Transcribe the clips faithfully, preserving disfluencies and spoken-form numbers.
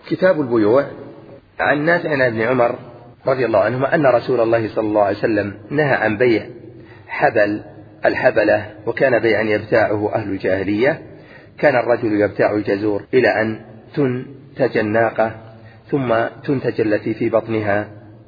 كتاب البيوع. عن نافع عن ابن عمر رضي الله عنهما أن رسول الله صلى الله عليه وسلم نهى عن بيع حبل الحبلة، وكان بيعا يبتاعه أهل الجاهلية. كان الرجل يبتاع الجزور إلى أن تنتج الناقة ثم تنتج التي في بطنها،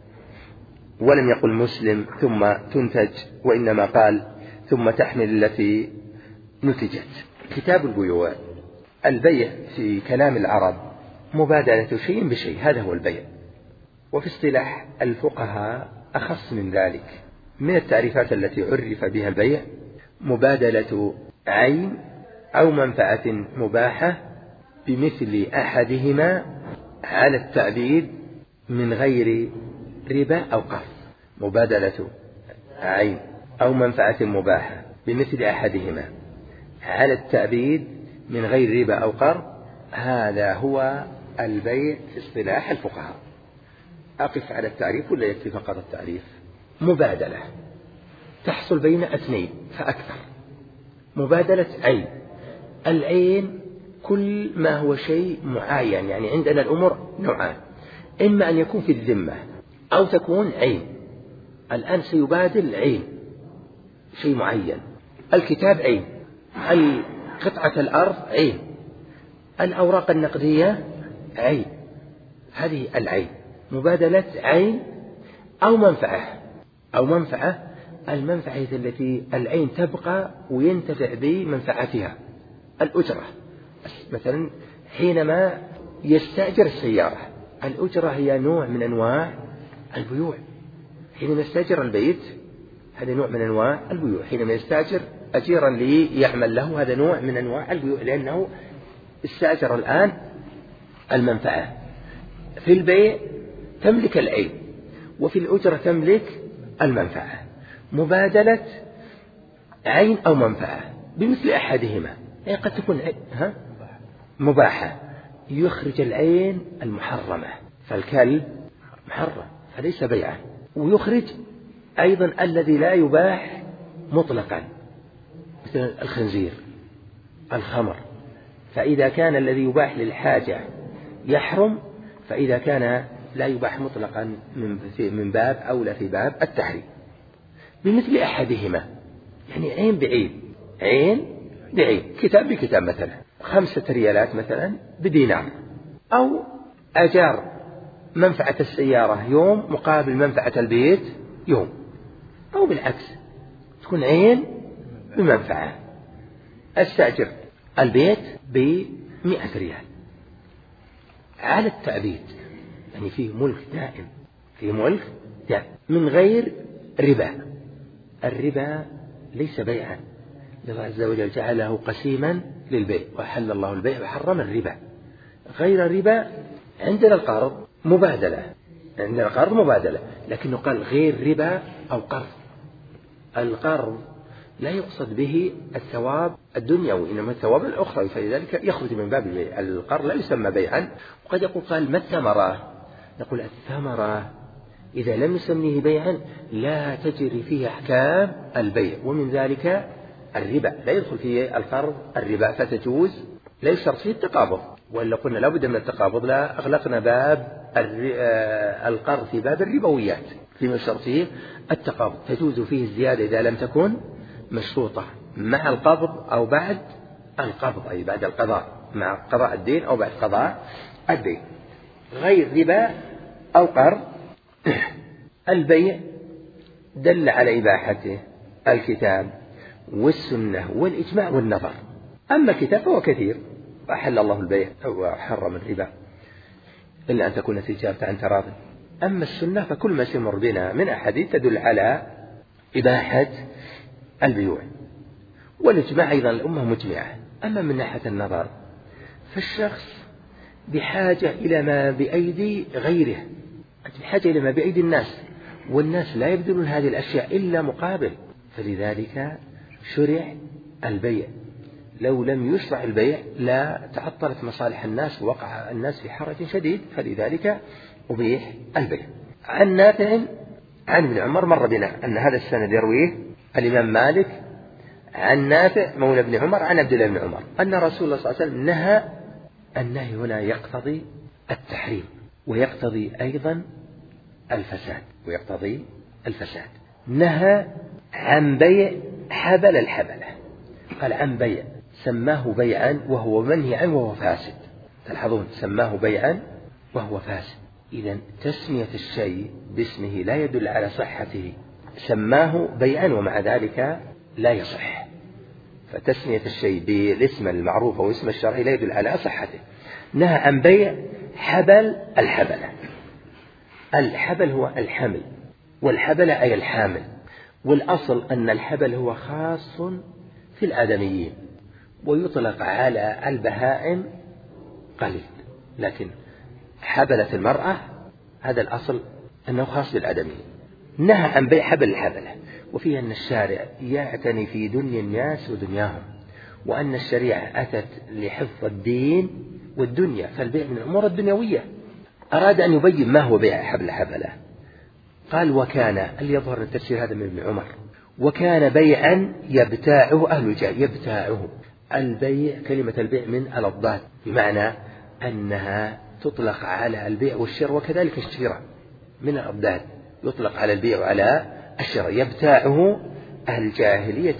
ولم يقل مسلم ثم تنتج، وإنما قال ثم تحمل التي نتجت. كتاب البيوع. البيع في كلام العرب مبادلة شيء بشيء، هذا هو البيع. وفي اصطلاح الفقهاء أخص من ذلك. من التعريفات التي عرف بها البيع مبادلة عين أو منفعة مباحة بمثل أحدهما على التعبيد من غير ربا أو قرض. مبادلة عين أو منفعة مباحة بمثل أحدهما على التعبيد من غير ربا أو قرض، هذا هو البيع في اصطلاح الفقهاء. أقف على التعريف ولا يكفي فقط التعريف؟ مبادلة تحصل بين اثنين فأكثر. مبادلة عين. العين كل ما هو شيء معين، يعني عندنا الأمور نوعان، إما أن يكون في الذمة أو تكون عين. الآن سيبادل عين شيء معين. الكتاب عين، قطعة الأرض عين، الأوراق النقدية عين. هذه العين مبادلة عين أو منفعة. أو منفعة، المنفعة التي العين تبقى وينتفع بمنفعتها. الأجرة مثلا حينما يستأجر السيارة، الأجرة هي نوع من أنواع البيوع. حينما يستأجر البيت هذا نوع من أنواع البيوع. حينما يستأجر أجيرا ليعمل له هذا نوع من أنواع البيوع، لأنه استأجر الآن المنفعة. في البيع تملك العين، وفي الأجرة تملك المنفعة. مبادلة عين أو منفعة بمثل أحدهما، يعني قد تكون ها مباحة يخرج العين المحرمة، فالكلب محرم فليس بيعا. ويخرج أيضا الذي لا يباح مطلقا مثل الخنزير، الخمر. فإذا كان الذي يباح للحاجة يحرم، فإذا كان لا يباح مطلقا من باب أولى في باب التحريم. بمثل أحدهما، يعني عين بعين، عين بعين، كتاب بكتاب، مثلا خمسة ريالات مثلا بدينار، أو أجار منفعة السيارة يوم مقابل منفعة البيت يوم، أو بالعكس تكون عين بمنفعة. استأجر البيت بمئة ريال على التعبيد، يعني فيه ملك دائم، فيه ملك دائم من غير ربا. الربا ليس بيعا، الله عز وجل جعله قسيما للبيع، وحل الله البيع وحرم الربا. غير الربا عندنا القرض مبادلة، عندنا القرض مبادلة، لكنه قال غير ربا أو قرض. القرض لا يقصد به الثواب الدنيوي، إنما الثواب الأخرى، فلذلك يخرج من باب البيع. القرض لا يسمى بيعا. وقد يقول قال ما الثمرة؟ نقول الثمرة إذا لم نسميه بيعا لا تجري فيه أحكام البيع، ومن ذلك الربا. لا يدخل فيه القرض الربا فتجوز، لا يشترط فيه التقابض، وإلا قلنا لا بد من التقابض لا أغلقنا باب القرض في باب الربويات. فيما يشترط فيه التقابض تجوز فيه الزيادة إذا لم تكن مشروطة مع القبض أو بعد القبض، أي بعد القضاء، مع قضاء الدين أو بعد قضاء الدين. غير ربا أو قرض. البيع دل على إباحته الكتاب والسنة والإجماع والنظر. أما الكتاب فهو كثير، وأحل الله البيع وحرم الربا إلا أن تكون تجارة عن تراض. أما السنة فكل ما سمر بنا من أحاديث تدل على إباحة البيوع، والإجماع أيضا الأمة مجمعة. أما من ناحية النظر فالشخص بحاجة إلى ما بأيدي غيره، أنت بحاجة إلى ما بأيدي الناس، والناس لا يبذلون هذه الأشياء إلا مقابل، فلذلك شرع البيع. لو لم يشرع البيع لا تعطلت مصالح الناس ووقع الناس في حرج شديد، فلذلك أبيح البيع. عن نافع عن ابن عمر، مر بنا أن هذا السند يرويه الإمام مالك عن نافع مولى ابن عمر عن عبد الله بن عمر أن رسول الله صلى الله عليه وسلم نهى. النهي هنا يقتضي التحريم، ويقتضي أيضا الفساد ويقتضي الفساد. نهى عن بيع حبل الحبلة، قال عن بيع، سماه بيعا وهو منهي عنه وهو فاسد. تلاحظون سماه بيعا وهو فاسد. إذن تسمية الشيء باسمه لا يدل على صحته، سماه بيعا ومع ذلك لا يصح. فتسمية الشيء بالاسم المعروف أو اسم الشرعي لا يدل على صحته. نهى عن بيع حبل الحبلة. الحبل هو الحمل، والحبلة أي الحامل، والأصل أن الحبل هو خاص في الآدميين ويطلق على البهائم قليل، لكن حبلة المرأة هذا الأصل أنه خاص بالآدميين. نهى عن بيع حبل الحبلة، وفيه أن الشارع يعتني في دنيا الناس ودنياهم، وأن الشريعة أتت لحفظ الدين والدنيا، فالبيع من الأمور الدنيوية. أراد أن يبين ما هو بيع حبل الحبلة، قال وكان، اللي يظهر التفسير هذا من ابن عمر، وكان بيعا يبتاعه أهل الجاهلية. يبتاعه، البيع كلمة البيع من الأضداد، بمعنى أنها تطلق على البيع والشراء، وكذلك الشراء من الأضداد يطلق على البيع وعلى الشراء. يبتاعه أهل الجاهلية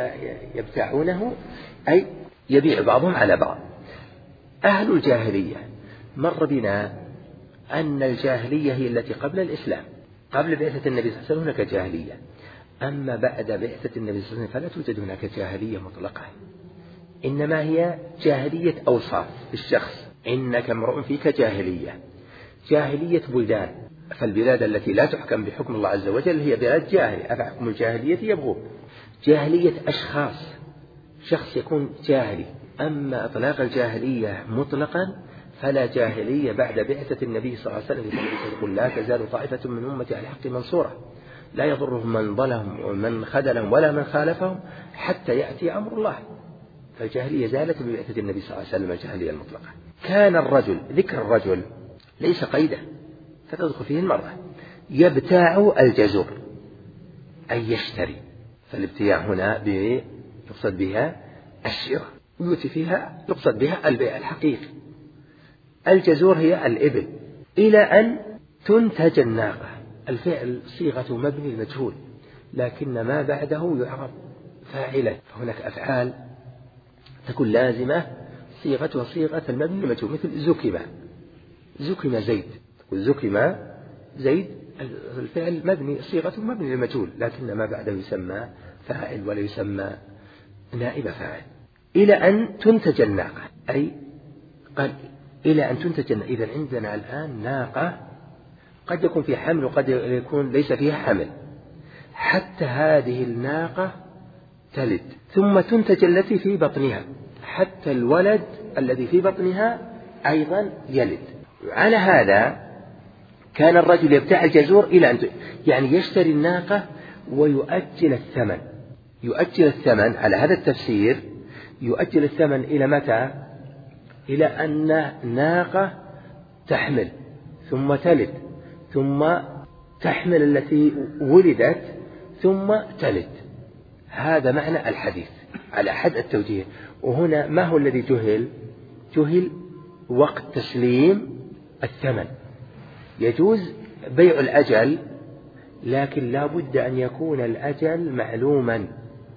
يبتاعونه أي يبيع بعضهم على بعض. أهل الجاهلية مر بنا أن الجاهلية هي التي قبل الإسلام، قبل بعثة النبي صلى الله عليه وسلم هناك جاهلية، أما بعد بعثة النبي صلى الله عليه وسلم فلا توجد هناك جاهلية مطلقة، إنما هي جاهلية أوصاف الشخص. إنك امرؤ فيك جاهلية، جاهلية بلدان، فالبلاد التي لا تحكم بحكم الله عز وجل هي بلاد جاهلية، أفحكم الجاهلية يبغون. جاهلية أشخاص، شخص يكون جاهلي. أما إطلاق الجاهلية مطلقا فلا جاهلية بعد بعثة النبي صلى الله عليه وسلم، يقول لا تزال طائفة من أمتي على الحق منصورة لا يضرهم من ظلمهم ومن خذلهم ولا من خالفهم حتى يأتي أمر الله. فالجاهلية زالت ببعثة النبي صلى الله عليه وسلم الجاهلية المطلقة. كان الرجل، ذكر الرجل ليس قيدا فتدخل فيه المرأة، يبتاع الجزور أي يشتري، فالابتياع هنا يقصد بها الشراء، يؤتي فيها يقصد بها البيع الحقيقي. الجزور هي الإبل، إلى أن تنتج الناقة. الفعل صيغة مبني المجهول، لكن ما بعده يعرف فاعلا، فهناك أفعال تكون لازمة صيغتها صيغة المبني المجهول، مثل زكم، زكم زيد، زكم زيد الفعل مبني صيغة مبني المجهول، لكن ما بعده يسمى فاعل ولا يسمى نائب فاعل. إلى أن تنتج الناقة، أي قال إلى أن تنتج. إذن عندنا الآن ناقة قد يكون فيها حمل وقد يكون ليس فيها حمل، حتى هذه الناقة تلد، ثم تنتج التي في بطنها، حتى الولد الذي في بطنها أيضا يلد. على هذا كان الرجل يبتاع الجزور إلى أن يعني يشتري الناقة ويؤجل الثمن، يؤجل الثمن على هذا التفسير، يؤجل الثمن إلى متى؟ إلى أن ناقة تحمل ثم تلد ثم تحمل التي ولدت ثم تلد. هذا معنى الحديث على حد التوجيه. وهنا ما هو الذي جهل؟ جهل وقت تسليم الثمن. يجوز بيع الأجل، لكن لا بد أن يكون الأجل معلوما،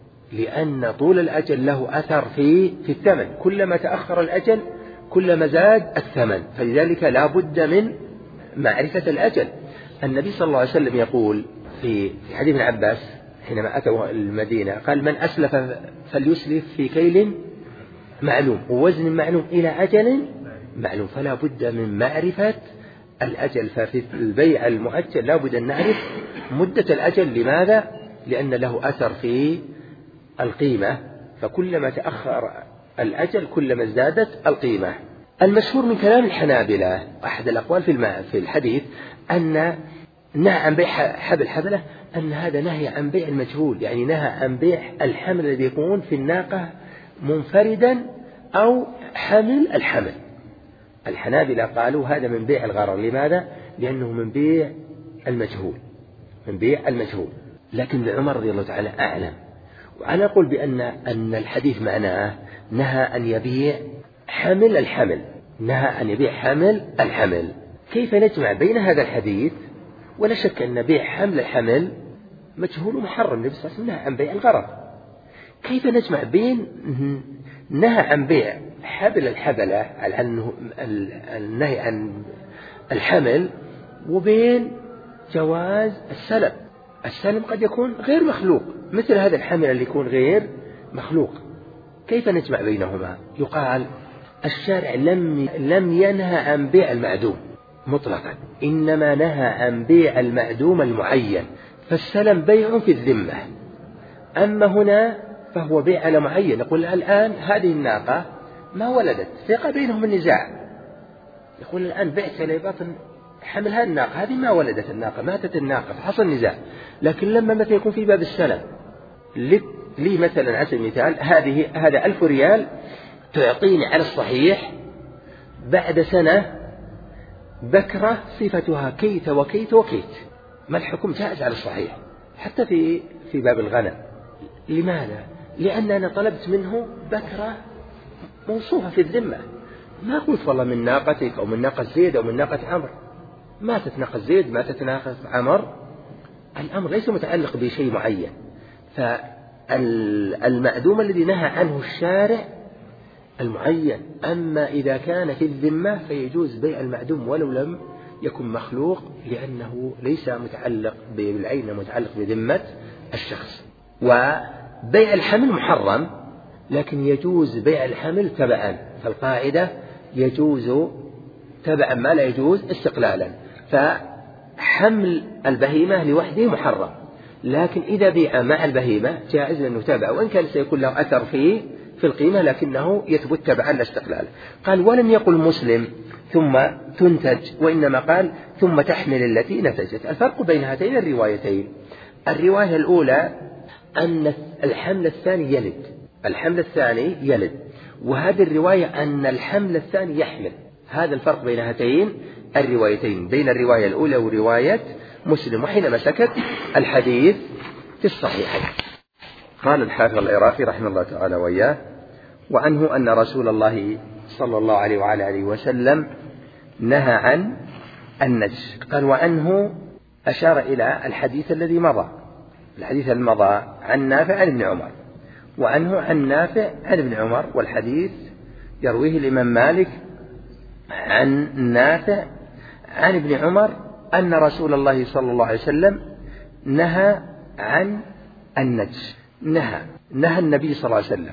لأن طول الأجل له أثر في في الثمن، كلما تأخر الأجل كلما زاد الثمن، فلذلك لا بد من معرفة الأجل. النبي صلى الله عليه وسلم يقول في حديث ابن عباس حينما أتوا المدينة قال من أسلف فليسلف في كيل معلوم ووزن معلوم إلى أجل معلوم، فلا بد من معرفة الأجل. ففي البيع المؤجل لا بد أن نعرف مدة الأجل. لماذا؟ لأن له أثر في القيمة، فكلما تأخر الأجل كلما ازدادت القيمة. المشهور من كلام الحنابلة أحد الأقوال في في الحديث أن نهى عن بيع حبل حبلة، أن هذا نهي عن بيع المجهول، يعني نهى عن بيع الحمل الذي يكون في الناقة منفردا أو حمل الحمل. الحنابلة قالوا هذا من بيع الغرر. لماذا؟ لأنه من بيع المجهول، من بيع المجهول. لكن ابن عمر رضي الله تعالى أعلم، وأنا أقول بأن أن الحديث معناه نهى أن يبيع حمل الحمل، نهى أن يبيع حمل الحمل. كيف نجمع بين هذا الحديث؟ ولا شك أن بيع حمل الحمل مجهول ومحرم، النبي صلى الله عليه وسلم نهى عن بيع الغرض. كيف نجمع بين نهى عن بيع حبل الحبلة على النهي عن الحمل وبين جواز السلم؟ السلم قد يكون غير مخلوق، مثل هذا الحمل اللي يكون غير مخلوق. كيف نجمع بينهما؟ يقال الشارع لم لم ينهى عن بيع المعدوم مطلقا، إنما نهى عن بيع المعدوم المعين، فالسلم بيع في الذمة، أما هنا فهو بيع على معين. يقول الآن هذه الناقة ما ولدت، فيقع بينهم النزاع، يقول الآن بعت على باطن حمل هذه الناقة، هذه ما ولدت الناقة، ماتت الناقة، فحصل نزاع. لكن لما مثلا يكون في باب السلم لي مثلا على سبيل المثال هذه هذا ألف ريال تعطيني على الصحيح بعد سنة بكرة صفتها كيت وكيت وكيت، ما الحكم؟ جائز على الصحيح حتى في في باب الغنم. لماذا؟ لأن أنا طلبت منه بكرة موصوفة في الذمة، ما قلت والله من ناقتك أو من ناقة زيد أو من ناقة عمر، ماتت ناقة زيد ماتت ناقة عمر، الأمر ليس متعلق بشيء معين. فالمعدوم الذي نهى عنه الشارع المعين، أما إذا كان في الذمة فيجوز بيع المعدوم ولو لم يكن مخلوق، لأنه ليس متعلق بالعين، متعلق بذمة الشخص. وبيع الحمل محرم، لكن يجوز بيع الحمل تبعا، فالقاعدة يجوز تبعا ما لا يجوز استقلالا. فحمل البهيمة لوحده محرم، لكن إذا بيع مع البهيمة جائز لأنه تابع، وإن كان سيكون له أثر فيه في القيمة لكنه يثبت تبعا لا استقلالا. قال ولم يقل مسلم ثم تنتج، وإنما قال ثم تحمل التي نتجت. الفرق بين هاتين الروايتين: الرواية الأولى أن الحمل الثاني يلد، الحمل الثاني يلد، وهذه الرواية أن الحمل الثاني يحمل. هذا الفرق بين هاتين الروايتين، بين الرواية الأولى ورواية مسلم. وحينما سكت الحديث في الصحيحين. قال الحافظ العراقي رحمه الله تعالى وإياه: وعنه أن رسول الله صلى الله عليه وعلى آله وسلم نهى عن النجش. قال وعنه أشار إلى الحديث الذي مضى، الحديث المضى عن نافع عن ابن عمر، وعنه عن نافع عن ابن عمر، والحديث يرويه الإمام مالك عن نافع عن ابن عمر أن رسول الله صلى الله عليه وسلم نهى عن النجش. نهى نهى النبي صلى الله عليه وسلم،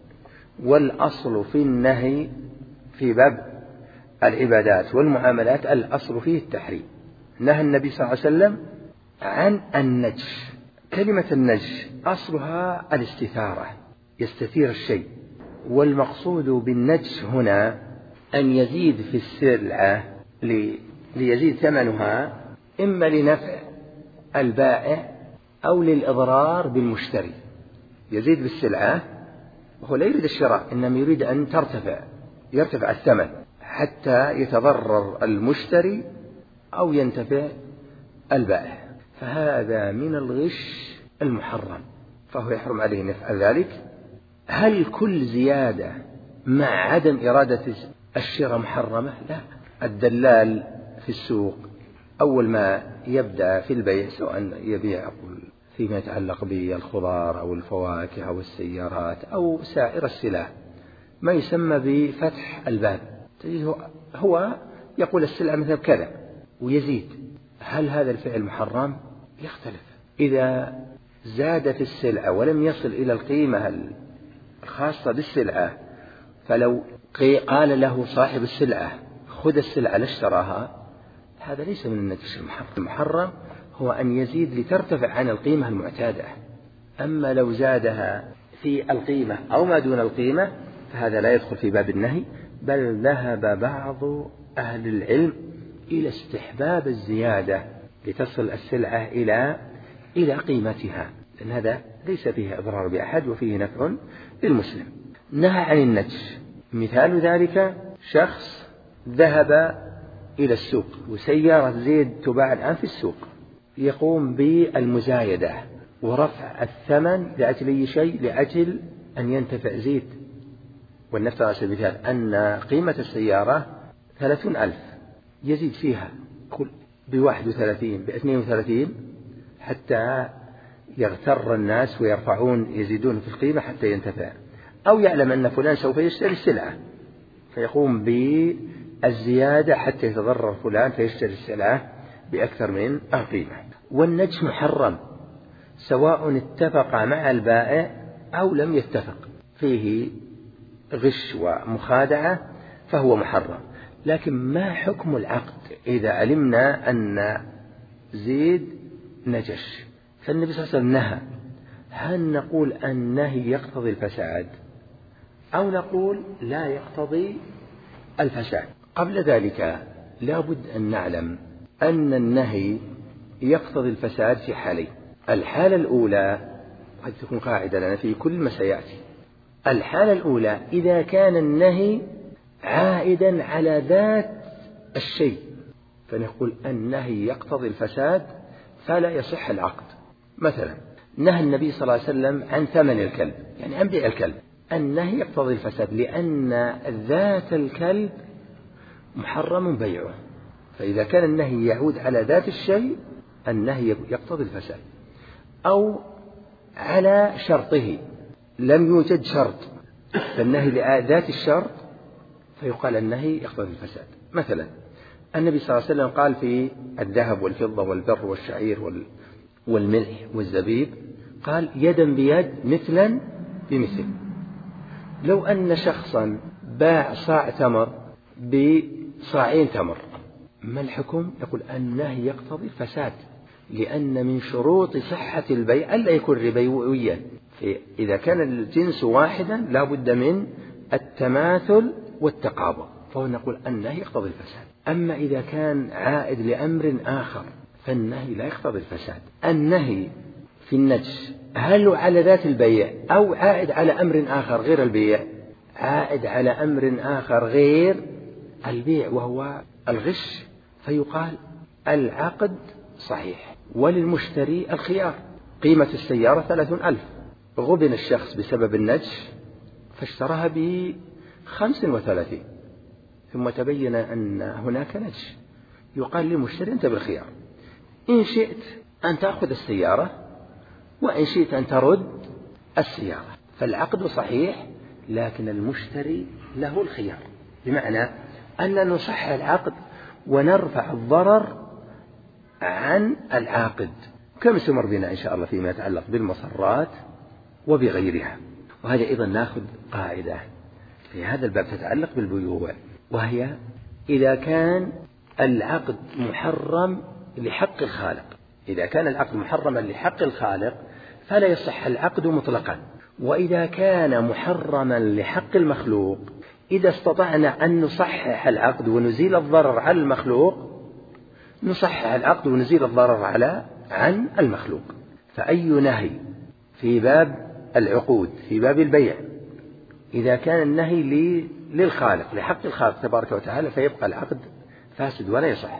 والأصل في النهي في باب العبادات والمعاملات الأصل فيه التحريم. نهى النبي صلى الله عليه وسلم عن النجش. كلمة النجش أصلها الاستثارة، يستثير الشيء، والمقصود بالنجش هنا أن يزيد في السلعة ليزيد ثمنها، إما لنفع البائع أو للإضرار بالمشتري. يزيد بالسلعة وهو لا يريد الشراء، إنما يريد أن ترتفع يرتفع الثمن حتى يتضرر المشتري أو ينتفع البائع، فهذا من الغش المحرم، فهو يحرم عليه أن يفعل ذلك. هل كل زيادة مع عدم إرادة الشراء محرمة؟ لا. الدلال في السوق أول ما يبدأ في البيع، سواء يبيع فيما يتعلق بالخضار أو الفواكه أو السيارات أو سائر السلع، ما يسمى بفتح الباب، هو يقول السلعة مثل كذا ويزيد. هل هذا الفعل محرم؟ يختلف. إذا زاد في السلعة ولم يصل إلى القيمة الخاصة بالسلعة، فلو قال له صاحب السلعة خذ السلعة لاشتراها، هذا ليس من النجش المحرم. المحرم هو أن يزيد لترتفع عن القيمة المعتادة. أما لو زادها في القيمة أو ما دون القيمة فهذا لا يدخل في باب النهي، بل ذهب بعض أهل العلم إلى استحباب الزيادة لتصل السلعة إلى إلى قيمتها، لأن هذا ليس فيه إضرار بأحد وفيه نفع للمسلم. نهى عن النجش. مثال ذلك شخص ذهب إلى السوق وسيارة زيد تباع الآن في السوق، يقوم بالمزايدة ورفع الثمن لأجل أي شيء؟ لأجل أن ينتفع زيد ولنفترض على سبيل المثال أن قيمة السيارة ثلاثون ألف، يزيد فيها بواحد وثلاثين باثنين وثلاثين حتى يغتر الناس ويرفعون يزيدون في القيمة حتى ينتفع، أو يعلم أن فلان سوف يشتري السلعة فيقوم بالزيادة حتى يتضرر فلان فيشتري السلعة بأكثر من القيمة. والنجش محرم سواء اتفق مع البائع أو لم يتفق، فيه غش ومخادعة فهو محرم. لكن ما حكم العقد إذا علمنا أن زيد نجش؟ فالنبي صلى الله عليه وسلم نهى، هل نقول النهي يقتضي الفساد أو نقول لا يقتضي الفساد؟ قبل ذلك لا بد أن نعلم أن النهي يقتضي الفساد في حالين. الحالة الأولى قد تكون قاعدة لنا في كل ما سيأتي. الحالة الأولى إذا كان النهي عائدا على ذات الشيء، فنقول النهي يقتضي الفساد فلا يصح العقد. مثلا نهى النبي صلى الله عليه وسلم عن ثمن الكلب، يعني عن بيع الكلب، النهي يقتضي الفساد لأن ذات الكلب محرم بيعه، فإذا كان النهي يعود على ذات الشيء النهي يقتضي الفساد. أو على شرطه، لم يوجد شرط فالنهي لذات الشرط فيقال النهي يقتضي الفساد. مثلا النبي صلى الله عليه وسلم قال في الذهب والفضة والبر والشعير والملح والزبيب، قال يدا بيد مثلا بمثل. لو أن شخصا باع صاع تمر بصاعين تمر، ما الحكم؟ يقول النهي يقتضي الفساد، لأن من شروط صحة البيع ألا يكون ربويا، إذا كان الجنس واحدا لا بد من التماثل والتقابض، فهو نقول النهي يقتضي الفساد. أما إذا كان عائد لأمر آخر فالنهي لا يقتضي الفساد. النهي في النجس هل على ذات البيع أو عائد على أمر آخر غير البيع؟ عائد على أمر آخر غير البيع وهو الغش، فيقال العقد صحيح وللمشتري الخيار. قيمة السيارة ثلاثون ألف، غبن الشخص بسبب النجش فاشتراها بخمس وثلاثين، ثم تبين أن هناك نجش، يقال للمشتري أنت بالخيار، إن شئت أن تأخذ السيارة وإن شئت أن ترد السيارة، فالعقد صحيح لكن المشتري له الخيار، بمعنى أن نصحح العقد ونرفع الضرر عن العاقد، كما سمر بنا إن شاء الله فيما يتعلق بالمصرات وبغيرها. وهذا أيضا نأخذ قاعدة في هذا الباب تتعلق بالبيوع، وهي إذا كان العقد محرم لحق الخالق، إذا كان العقد محرما لحق الخالق فلا يصح العقد مطلقا. وإذا كان محرما لحق المخلوق، إذا استطعنا أن نصحح العقد ونزيل الضرر على المخلوق نصحح العقد ونزيل الضرر على عن المخلوق. فأي نهي في باب العقود في باب البيع إذا كان النهي للخالق لحق الخالق تبارك وتعالى فيبقى العقد فاسد ولا يصح.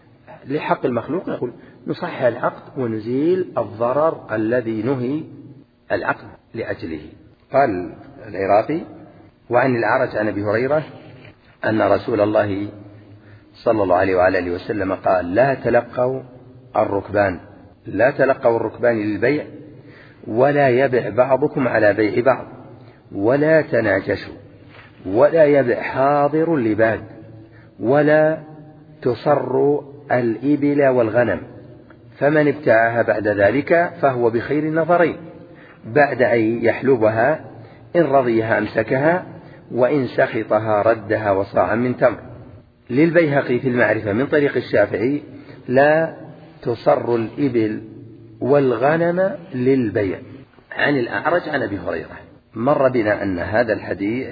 لحق المخلوق نقول نصحح العقد ونزيل الضرر الذي نهي العقد لأجله. قال العراقي: وعن الأعرج عن أبي هريرة أن رسول الله صلى الله عليه وعلى آله وسلم قال: لا تلقوا الركبان لا تلقوا الركبان للبيع ولا يبع بعضكم على بيع بعض ولا تناجشوا ولا يبع حاضر لباد ولا تصروا الإبل والغنم، فمن ابتاعها بعد ذلك فهو بخير النظرين، بعد أن يحلبها إن رضيها أمسكها وإن سخطها ردها وصاعا من تمر. للبيهقي في المعرفة من طريق الشافعي: لا تصر الإبل والغنم للبيع. عن الأعرج عن أبي هريرة. مر بنا أن هذا الحديث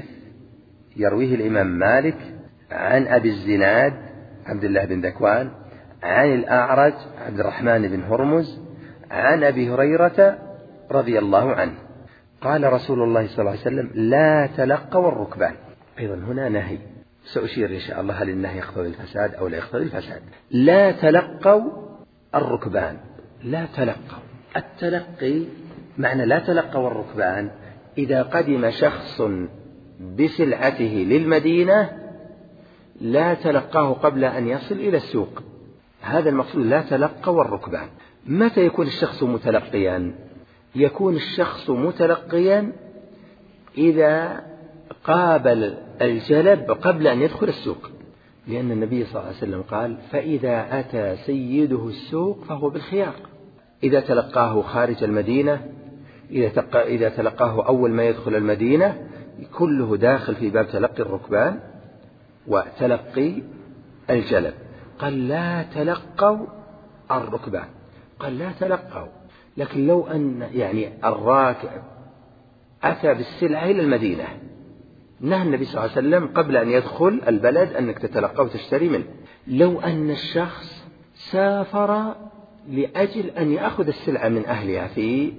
يرويه الإمام مالك عن أبي الزناد عبد الله بن ذكوان عن الأعرج عبد الرحمن بن هرمز عن أبي هريرة رضي الله عنه قال رسول الله صلى الله عليه وسلم: لا تلقوا الركبان. أيضا هنا نهي، سأشير إن شاء الله هل النهي يقتضي الفساد أو لا يقتضي الفساد. لا تلقوا الركبان، لا تلقوا. التلقي معنى لا تلقوا الركبان إذا قدم شخص بسلعته للمدينة لا تلقاه قبل أن يصل إلى السوق. هذا المقصود، لا تلقوا الركبان. متى يكون الشخص متلقيا؟ يكون الشخص متلقيا إذا قابل الجلب قبل أن يدخل السوق، لأن النبي صلى الله عليه وسلم قال: فإذا أتى سيده السوق فهو بالخيار. إذا تلقاه خارج المدينة، إذا تلقاه أول ما يدخل المدينة، كله داخل في باب تلقي الركبان وتلقي الجلب. قال: لا تلقوا الركبان، قال: لا تلقوا. لكن لو أن يعني الراكب أتى بالسلعة إلى المدينة، نهى النبي صلى الله عليه وسلم قبل أن يدخل البلد أنك تتلقى وتشتري منه. لو أن الشخص سافر لأجل أن يأخذ السلعة من أهلها في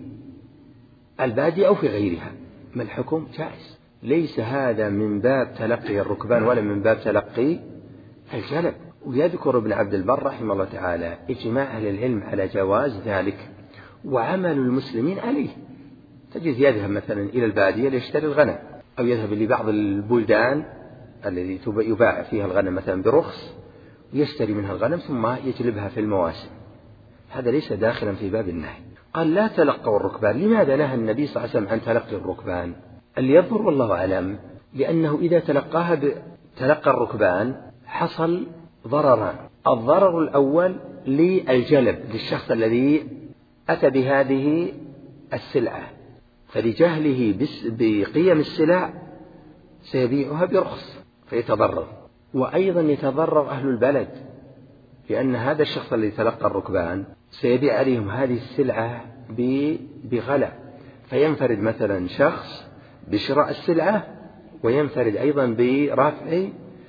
البادية أو في غيرها، ما الحكم؟ جائز. ليس هذا من باب تلقي الركبان ولا من باب تلقي الجلب. ويذكر ابن عبد البر رحمه الله تعالى إجماع أهل العلم على جواز ذلك وعمل المسلمين عليه. تجد يذهب مثلا إلى البادية ليشتري الغنم، أو يذهب لبعض البلدان التي يباع فيها الغنم مثلا برخص ويشتري منها الغنم ثم يجلبها في المواسم. هذا ليس داخلا في باب النهي. قال: لا تلقوا الركبان. لماذا نهى النبي صلى الله عليه وسلم عن تلقي الركبان؟ اللي يظهر والله أعلم لأنه إذا تلقاها بتلقى الركبان حصل ضرران. الضرر الأول للجلب، للشخص الذي أتى بهذه السلعة، فلجهله بقيم السلع سيبيعها برخص فيتضرر. وأيضا يتضرر أهل البلد، لأن هذا الشخص الذي تلقى الركبان سيبيع عليهم هذه السلعة بغلاء، فينفرد مثلا شخص بشراء السلعة وينفرد أيضا برفع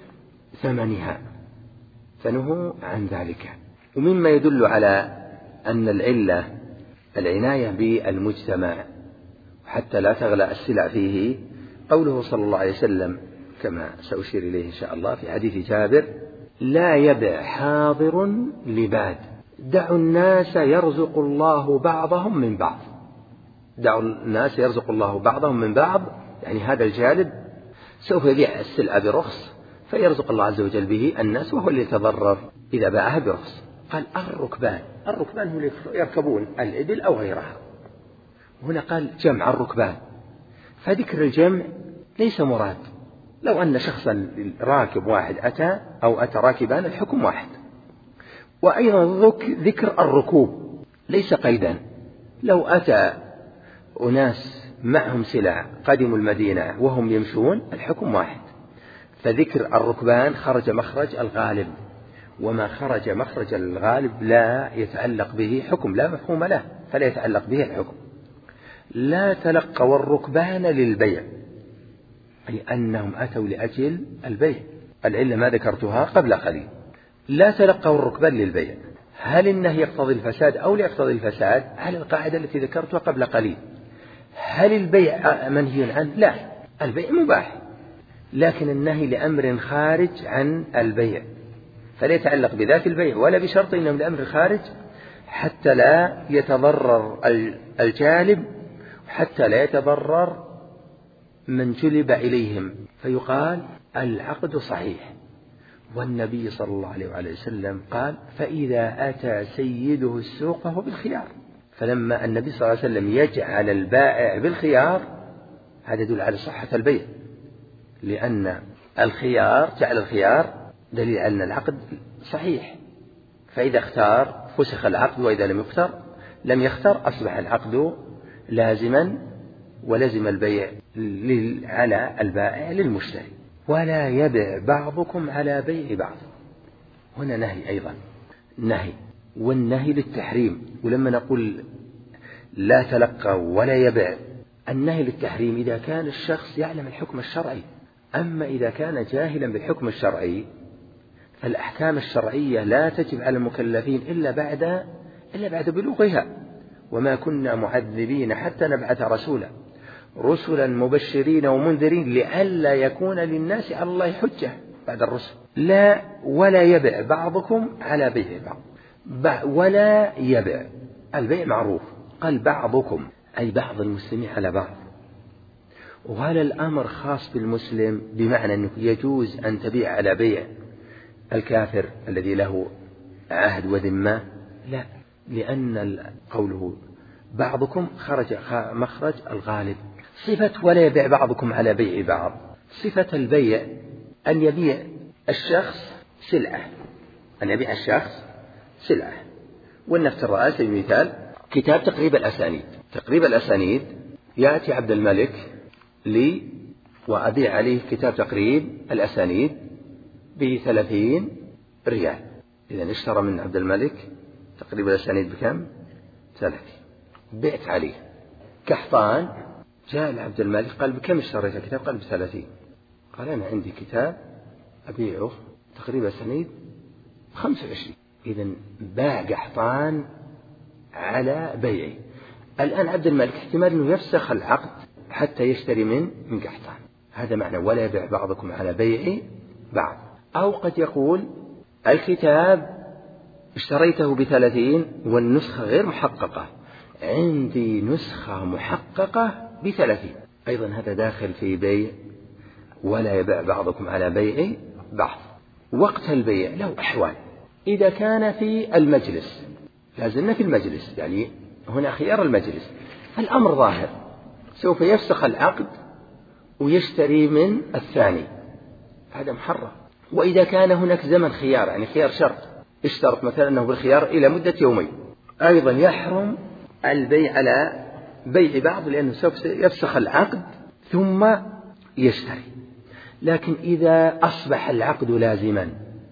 ثمنها، فنهوا عن ذلك. ومما يدل على أن العلة العناية بالمجتمع حتى لا تغلى السلع فيه قوله صلى الله عليه وسلم كما سأشير إليه إن شاء الله في حديث جابر: لا يبع حاضر لباد، دعوا الناس يرزق الله بعضهم من بعض. دعوا الناس يرزق الله بعضهم من بعض، يعني هذا الجالب سوف يبيع السلعة برخص فيرزق الله عز وجل به الناس، وهو اللي يتضرر إذا باعها برخص. قال: الركبان. الركبان هم اللي يركبون الإبل أو غيرها. هنا قال جمع الركبان، فذكر الجمع ليس مراد. لو أن شخصا راكب واحد أتى أو أتى راكبان الحكم واحد. وأيضا ذكر الركوب ليس قيدا. لو أتى أناس معهم سلع قدموا المدينة وهم يمشون الحكم واحد. فذكر الركبان خرج مخرج الغالب، وما خرج مخرج الغالب لا يتعلق به حكم، لا مفهوم له، فلا يتعلق به الحكم. لا تلقوا الركبان للبيع، أي أنهم أتوا لأجل البيع. العلة ما ذكرتها قبل قليل. لا تلقوا الركبان للبيع. هل النهي يقتضي الفساد أو لا يقتضي الفساد؟ على القاعدة التي ذكرتها قبل قليل. هل البيع منهي عنه؟ لا، البيع مباح، لكن النهي لأمر خارج عن البيع، فلا يتعلق بذات البيع ولا بشرط إنه لأمر خارج، حتى لا يتضرر الجالب حتى لا يتضرر من جلب إليهم، فيقال العقد صحيح. والنبي صلى الله عليه وآله وسلم قال: فإذا أتى سيده السوق فهو بالخيار. فلما النبي صلى الله عليه وسلم يجعل البائع بالخيار هذا يدل على صحة البيع، لأن الخيار جعل الخيار دليل على أن العقد صحيح. فإذا اختار فسخ العقد، وإذا لم يختار لم يختار أصبح العقد لازما، ولزم البيع على البائع للمشتري. ولا يبع بعضكم على بيع بعض. هنا نهي أيضا، نهي، والنهي للتحريم. ولما نقول لا تلقى ولا يبع، النهي للتحريم إذا كان الشخص يعلم الحكم الشرعي. أما إذا كان جاهلا بالحكم الشرعي فالأحكام الشرعية لا تجب على المكلفين إلا بعد إلا بعد بلوغها. وما كنا معذبين حتى نبعث رسولا رسلا مبشرين ومنذرين لئلا يكون للناس على الله حجة بعد الرسل. لا ولا يبع بعضكم على بيع بعض. ولا يبع، البيع معروف. قال بعضكم أي بعض المسلمين على بعض. وهل الأمر خاص بالمسلم بمعنى أنه يجوز أن تبيع على بيع الكافر الذي له عهد وذمة؟ لا، لأن قوله بعضكم خرج مخرج الغالب. صفة ولا يبيع بعضكم على بيع بعض، صفة البيع أن يبيع الشخص سلعة، أن يبيع الشخص سلعة. ولنفترض على سبيل المثال كتاب تقريب الأسانيد، تقريب الأسانيد يأتي عبد الملك لي وأبيع عليه كتاب تقريب الأسانيد بثلاثين ريال. إذا اشترى من عبد الملك تقريب الأسانيد بكم؟ ثلاثين. بعت عليه. كحطان جاء لعبد الملك قال بكم اشتريت الكتاب؟ قال بثلاثين. قال أنا عندي كتاب أبيعه تقريب الأسانيد خمسة وعشرين. إذا باع قحطان على بيعه. الآن عبد الملك احتمال أنه يفسخ العقد حتى يشتري من من قحطان. هذا معنى ولا يبيع بعضكم على بيع بعض. أو قد يقول الكتاب اشتريته بثلاثين والنسخة غير محققة، عندي نسخة محققة بثلاثين. أيضا هذا داخل في بيع ولا يبيع بعضكم على بيع بعض. وقت البيع له أحوال. إذا كان في المجلس، لازلنا في المجلس، يعني هنا خيار المجلس، الأمر ظاهر سوف يفسخ العقد ويشتري من الثاني، هذا محرم. وإذا كان هناك زمن خيار، يعني خيار شرط، اشترط مثلا أنه بالخيار إلى مدة يومين، أيضا يحرم البيع على بيع بعض لأنه سوف يفسخ العقد ثم يشتري. لكن إذا أصبح العقد لازما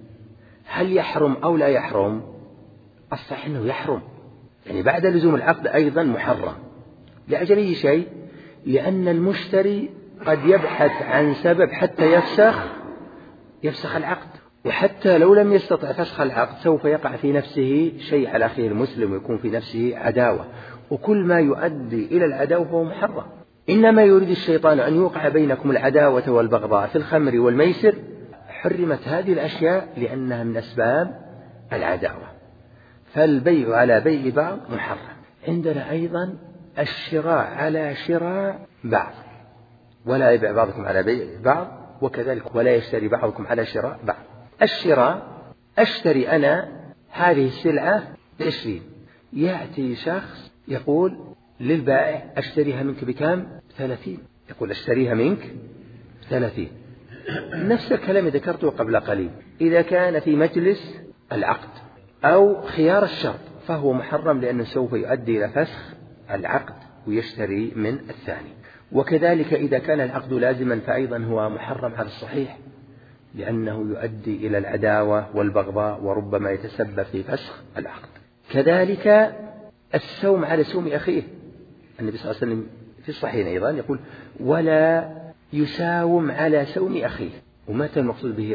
هل يحرم أو لا يحرم؟ الصحيح أنه يحرم، يعني بعد لزوم العقد أيضا محرم. لأجل أي شيء؟ لأن المشتري قد يبحث عن سبب حتى يفسخ يفسخ العقد، وحتى لو لم يستطع فسخ العقد سوف يقع في نفسه شيء على أخيه المسلم ويكون في نفسه عداوة، وكل ما يؤدي إلى العداوة هو محرم. إنما يريد الشيطان أن يوقع بينكم العداوة والبغضاء في الخمر والميسر. حرمت هذه الأشياء لأنها من أسباب العداوة، فالبيع على بيع بعض محرم. عندنا أيضا الشراء على شراء بعض، ولا يبيع بعضكم على بيع بعض، وكذلك ولا يشتري بعضكم على شراء بعض. الشراء أشتري أنا هذه السلعة بعشرين، يأتي شخص يقول للبائع أشتريها منك بكام؟ ثلاثين. يقول أشتريها منك ثلاثين. نفس الكلام ذكرته قبل قليل. إذا كان في مجلس العقد أو خيار الشرط فهو محرم لأنه سوف يؤدي إلى فسخ العقد ويشتري من الثاني. وكذلك إذا كان العقد لازما فأيضا هو محرم على الصحيح لأنه يؤدي إلى العداوة والبغضاء وربما يتسبب في فسخ العقد. كذلك السوم على سوم أخيه، النبي صلى الله عليه وسلم في الصحيحين أيضا يقول ولا يساوم على سوم أخيه. ومتى المقصود به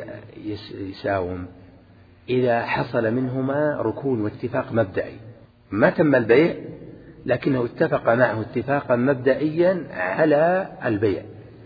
يساوم؟ إذا حصل منهما ركون واتفاق مبدئي، ما تم البيع لكنه اتفق معه اتفاقا مبدئيا على البيع،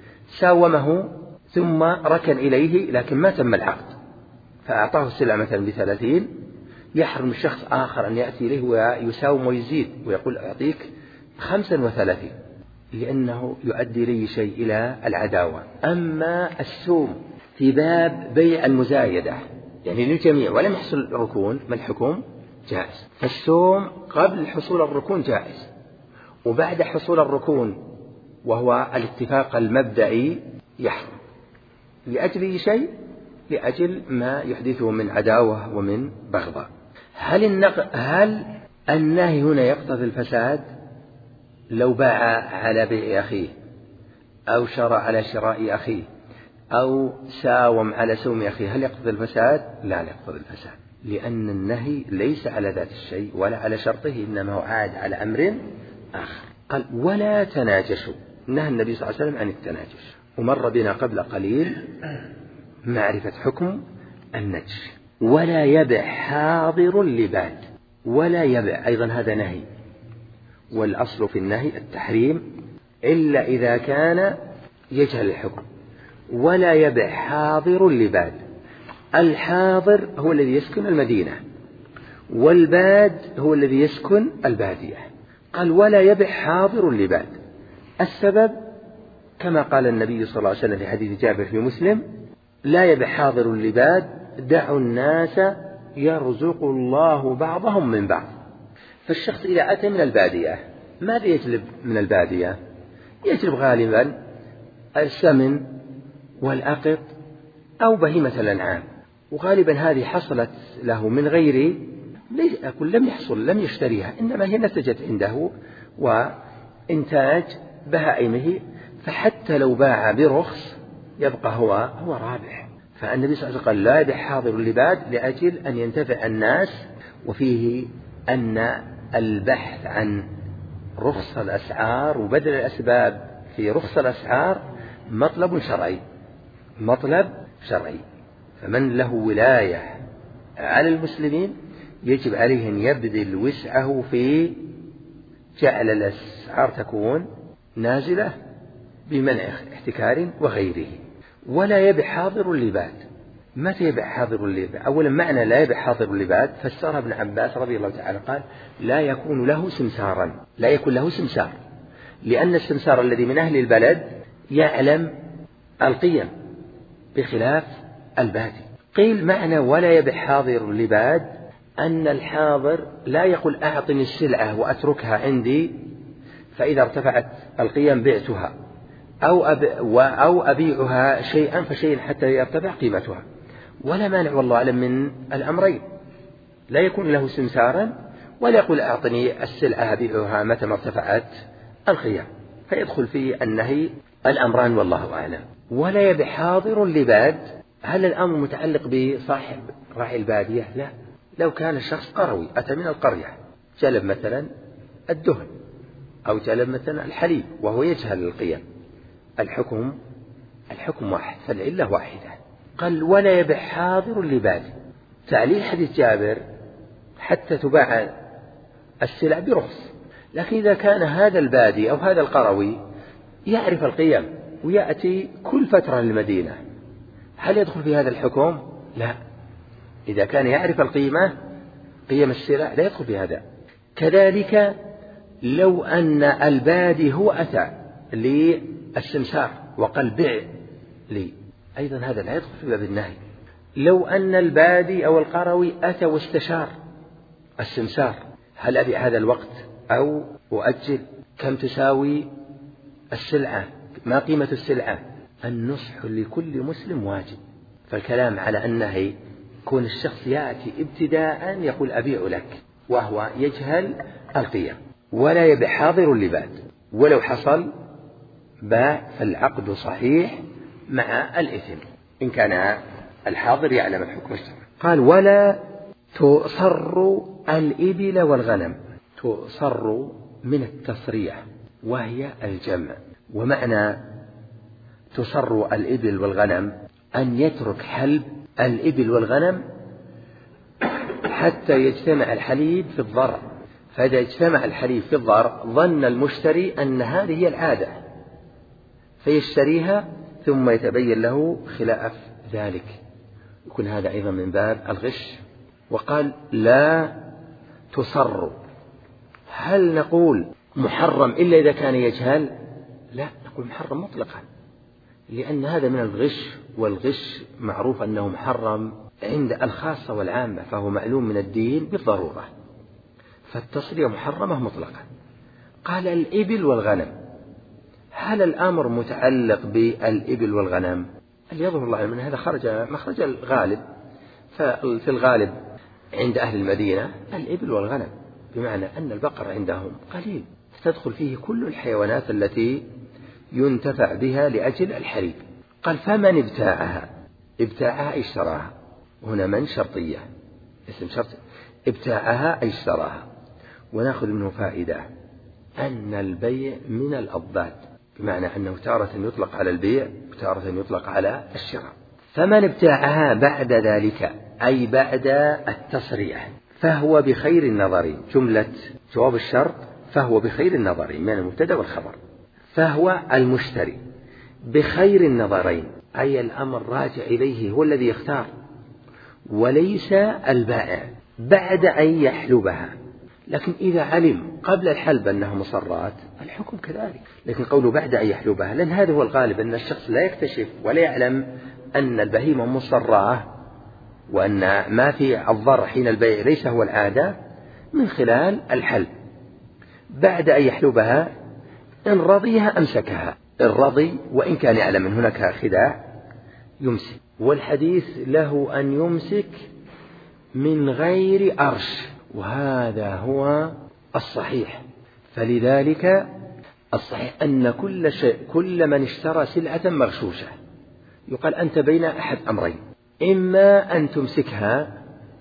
ساومه ثم ركن إليه لكن ما تم العقد، فأعطاه السلعة مثلا بثلاثين، يحرم الشخص آخر أن يأتي إليه ويساوم ويزيد ويقول أعطيك خمسا وثلاثين، لأنه يؤدي لي شيء إلى العداوة. أما السوم في باب بيع المزايدة يعني للجميع ولم يحصل الركون، ما الحكم؟ جائز. فالسوم قبل حصول الركون جائز، وبعد حصول الركون وهو الاتفاق المبدئي يحرم لأجل شيء، لأجل ما يحدثه من عداوة ومن بغضاء. هل النق... هل النهي هنا يقتضي الفساد؟ لو باع على بيع أخيه أو شرى على شراء أخيه أو ساوم على سوم أخيه هل يقتضي الفساد؟ لا، لا يقتضي الفساد، لأن النهي ليس على ذات الشيء ولا على شرطه، إنما هو عاد على أمر آخر. قال ولا تناجشوا، نهى النبي صلى الله عليه وسلم عن التناجش، ومر بنا قبل قليل معرفة حكم النجش. ولا يبع حاضر لباد، ولا يبع أيضا هذا نهي، والأصل في النهي التحريم إلا إذا كان يجهل الحكم. ولا يبع حاضر لباد، الحاضر هو الذي يسكن المدينة والباد هو الذي يسكن البادية. قال ولا يبع حاضر لباد، السبب كما قال النبي صلى الله عليه وسلم في حديث جابر في مسلم: لا يبع حاضر اللباد، دعوا الناس يرزق الله بعضهم من بعض. فالشخص إذا أتى من البادية ماذا يجلب من البادية؟ يجلب غالبا السمن والأقط أو بهيمة الأنعام، وغالبا هذه حصلت له من غيره، أقول لم يحصل لم يشتريها، إنما هي نتجت عنده وإنتاج بهائمه، فحتى لو باع برخص يبقى هو هو رابح. فالنبي صلى الله عليه وسلم قال: لا يبع حاضر اللباد، لأجل أن ينتفع الناس. وفيه أن البحث عن رخص الأسعار وبذل الأسباب في رخص الأسعار مطلب شرعي، مطلب شرعي. فمن له ولاية على المسلمين يجب عليه أن يبذل وسعه في جعل الأسعار تكون نازلة بمنع احتكار وغيره. ولا يبع حاضر اللباد. متى يبع حاضر اللباد؟ أولا معنى لا يبع حاضر اللباد فسرها ابن عباس رضي الله تعالى قال: لا يكون له سمسارا، لا يكون له سمسار، لأن السمسار الذي من أهل البلد يعلم القيم بخلاف البادي. قيل معنى ولا يبع حاضر اللباد أن الحاضر لا يقول: أعطني السلعة وأتركها عندي، فإذا ارتفعت القيم بعتها، أو, أب أو أبيعها شيئا فشيئا حتى يرتفع قيمتها. ولا مانع والله أعلم من الأمرين، لا يكون له سمسارا ولا يقول: أعطني السلعة أبيعها متى ما ارتفعت القيم، فيدخل في النهي الأمران والله أعلم. ولا يبع حاضر اللباد، هل الأمر متعلق بصاحب راعي البادية؟ لا. لو كان الشخص قروي أتى من القرية جلب مثلا الدهن أو جلب مثلا الحليب وهو يجهل القيم، الحكم الحكم واحد، فالعلة واحدة. قال: ولا يبع حاضر اللباد، تعليل حديث جابر حتى تباع السلع برخص. لكن إذا كان هذا البادي أو هذا القروي يعرف القيم ويأتي كل فترة للمدينة، هل يدخل في هذا الحكم؟ لا. إذا كان يعرف القيمة قيم السلع لا يدخل في هذا. كذلك لو أن البادي هو أتى للسمسار وقال: بع لي، أيضا هذا لا يدخل في باب النهي. لو أن البادي أو القروي أتى واستشار السمسار: هل أبيع هذا الوقت أو أؤجل؟ كم تساوي السلعة؟ ما قيمة السلعة؟ النصح لكل مسلم واجب. فالكلام على النهي كون الشخص يأتي ابتداء يقول: أبيع لك، وهو يجهل القيم. ولا يبع حاضر اللباد، ولو حصل باع فالعقد صحيح مع الإثم إن كان الحاضر يعلم الحكم الشرعي. قال: ولا تصر الإبل والغنم. تصر من التصريع وهي الجمع، ومعنى تصر الإبل والغنم أن يترك حلب الإبل والغنم حتى يجتمع الحليب في الضرع، فإذا اجتمع الحليب في الضرع ظن المشتري أن هذه هي العادة فيشتريها، ثم يتبين له خلاف ذلك، يكون هذا أيضا من باب الغش. وقال: لا تصر. هل نقول محرم إلا إذا كان يجهل؟ لا، نقول محرم مطلقا، لأن هذا من الغش، والغش معروف أنه محرم عند الخاصة والعامة، فهو معلوم من الدين بالضرورة، فالتصرية محرمة مطلقا. قال: الإبل والغنم. هل الأمر متعلق بالإبل والغنم؟ هل يظهر الله من هذا خرج مخرج الغالب، ففي الغالب عند أهل المدينة الإبل والغنم، بمعنى أن البقر عندهم قليل، تدخل فيه كل الحيوانات التي ينتفع بها لأجل الحليب. قال: فمن ابتاعها. ابتاعها أي اشتراها، هنا من شرطية، اسم شرط. ابتاعها أي اشتراها. ونأخذ منه فائدة أن البيع من الأضداد، بمعنى أنه تارة يطلق على البيع وتارة يطلق على الشراء. فمن ابتاعها بعد ذلك أي بعد التصريح فهو بخير النظرين. جملة جواب الشرط فهو بخير النظرين من المبتدأ والخبر. فهو المشتري بخير النظرين، أي الأمر راجع إليه، هو الذي يختار، وليس البائع بعد أن يحلبها. لكن إذا علم قبل الحلب أنها مصرات الحكم كذلك. لكن قوله بعد أن يحلبها، لأن هذا هو الغالب، أن الشخص لا يكتشف ولا يعلم أن البهيمة مصراه وأن ما في الضر حين البيع ليس هو العادة من خلال الحلب. بعد أن يحلبها إن رضيها أمسكها، إن رضي وإن كان يعلم أن هناك خداع يمسك. والحديث له أن يمسك من غير أرش، وهذا هو الصحيح. فلذلك الصحيح أن كل شيء كل من اشترى سلعة مغشوشة يقال أنت بين أحد أمرين، إما أن تمسكها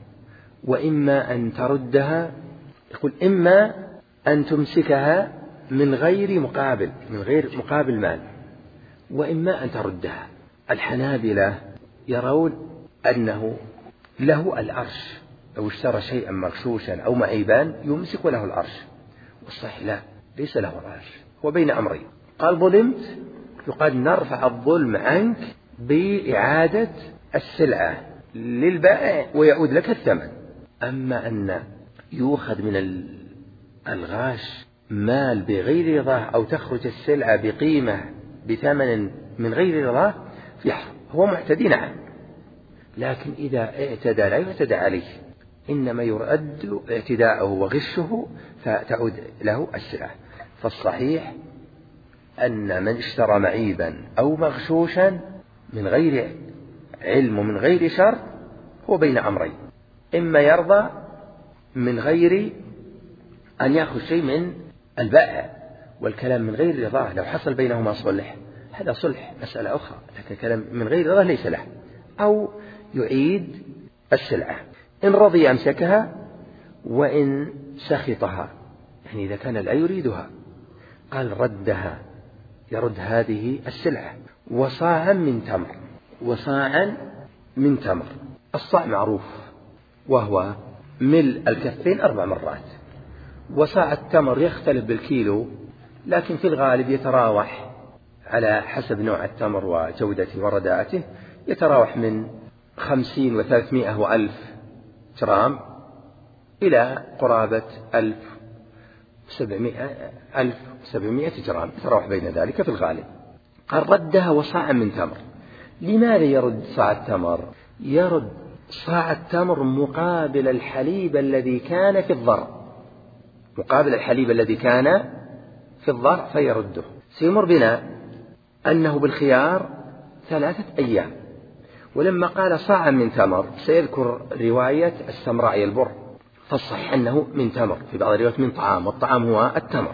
وإما أن تردها. يقول إما أن تمسكها من غير مقابل من غير مقابل مال، وإما أن تردها. الحنابلة يرون أنه له الأرش، لو اشترى شيئا مغشوشا أو معيبان يمسك وله الأرش، والصحيح لا، ليس له الأرش، هو بين أمرين. قال ظلمت، يقال نرفع الظلم عنك بإعادة السلعة للبائع ويعود لك الثمن. أما أن يؤخذ من الغاش مال بغير رضاه أو تخرج السلعة بقيمة بثمن من غير رضاه يحرم، هو معتدي نعم، لكن إذا اعتدى لا يعتدى عليه، إنما يرد اعتداءه وغشه فتعود له السلعة. فالصحيح أن من اشترى معيبا أو مغشوشا من غير علم ومن غير شر هو بين أمرين، إما يرضى من غير أن يأخذ شيء من البائع، والكلام من غير رضاه لو حصل بينهما صلح هذا صلح مسألة أخرى، لكن كلام من غير رضاه ليس له، أو يعيد السلعة. إن رضي أمسكها وإن سخطها، يعني إذا كان لا يريدها قال ردها، يرد هذه السلعة. وصاعا من تمر، وصاعا من تمر، الصاع معروف وهو ملء الكفين أربع مرات، وصاع التمر يختلف بالكيلو، لكن في الغالب يتراوح على حسب نوع التمر وجودته ورداءته، يتراوح من خمسين وثلاثمائة وألف جرام إلى قرابة ألف وسبعمائة ألف وسبعمائة جرام، يتراوح بين ذلك في الغالب. قال ردها وصاعا من تمر. لماذا يرد صاع التمر؟ يرد صاع التمر مقابل الحليب الذي كان في الضر، مقابل الحليب الذي كان في الضر فيرده. سيمر بنا أنه بالخيار ثلاثة أيام، ولما قال صاعا من تمر سيذكر رواية السمراء البر، فالصحيح أنه من تمر، في بعض الروايات من طعام، والطعام هو التمر.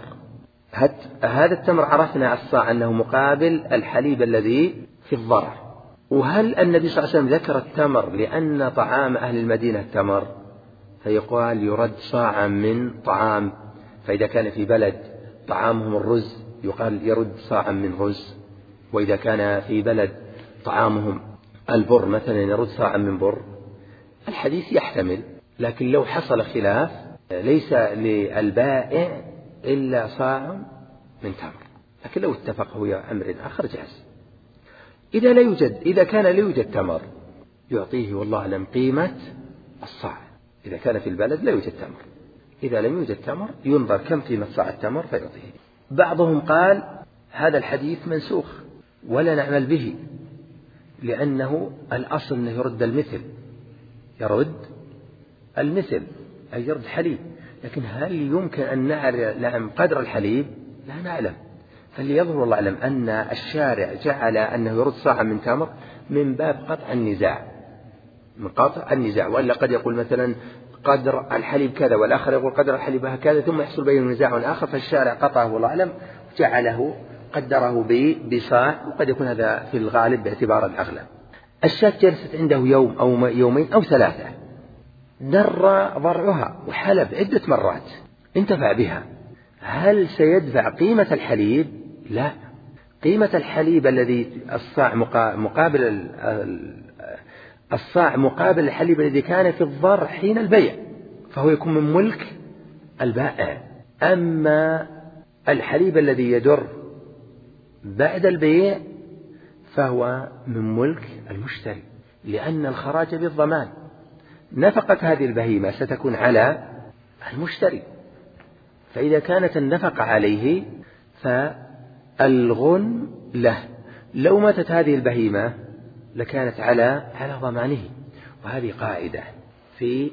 هذا التمر عرفنا الصاع أنه مقابل الحليب الذي في الضرع. وهل النبي صلى الله عليه وسلم ذكر التمر لأن طعام أهل المدينة التمر؟ فيقال يرد صاعا من طعام، فإذا كان في بلد طعامهم الرز يقال يرد صاعا من رز، وإذا كان في بلد طعامهم البر مثلا يرد صاعا من بر. الحديث يحتمل، لكن لو حصل خلاف ليس للبائع إلا صاع من تمر، لكن لو اتفق هو أمر آخر جاز. إذا لا يوجد إذا كان لا يوجد تمر يعطيه والله أعلم قيمة الصاع، إذا كان في البلد لا يوجد تمر. إذا لم يوجد تمر ينظر كم قيمة صاع التمر فيعطيه. بعضهم قال هذا الحديث منسوخ ولا نعمل به، لأنه الأصل أنه يرد المثل، يرد المثل أي يرد حليب، لكن هل يمكن أن نعلم قدر الحليب؟ لا نعلم. فاللي يظهر والله أعلم أن الشارع جعل أنه يرد صاعا من تمر من باب قطع النزاع، من قطع النزاع، وإلا قد يقول مثلا قدر الحليب كذا والآخر يقول قدر الحليب هكذا، ثم يحصل بينهم نزاع آخر، فالشارع قطعه والله أعلم جعله قدره بصاع، وقد يكون هذا في الغالب باعتبار الأغلب. الشاة جلست عنده يوم أو يومين أو ثلاثة، در ضرعها وحلب عدة مرات انتفع بها، هل سيدفع قيمة الحليب؟ لا، قيمة الحليب الذي الصاع مقابل الصاع مقابل الحليب الذي كان في الضر حين البيع، فهو يكون من ملك البائع. أما الحليب الذي يدر بعد البيع فهو من ملك المشتري، لأن الخراج بالضمان، نفقة هذه البهيمة ستكون على المشتري، فإذا كانت النفقة عليه فالغنم له. لو ماتت هذه البهيمة لكانت على على ضمانه. وهذه قاعدة في